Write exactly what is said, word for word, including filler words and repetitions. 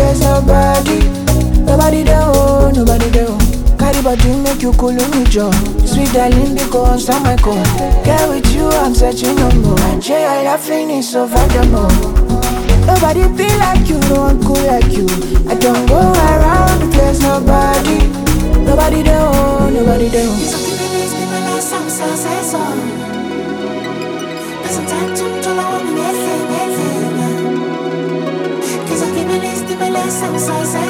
there's nobody. Nobody there, oh, nobody there. Oh. Carry body make you cool me jaw. Sweet darling, they go answer my call. Get with you, I'm searching no more. And share your laughing is so valuable. Nobody be like you, no one cool like you. I don't go around if there's nobody. Nobody there, oh, nobody there. Oh. Sometimes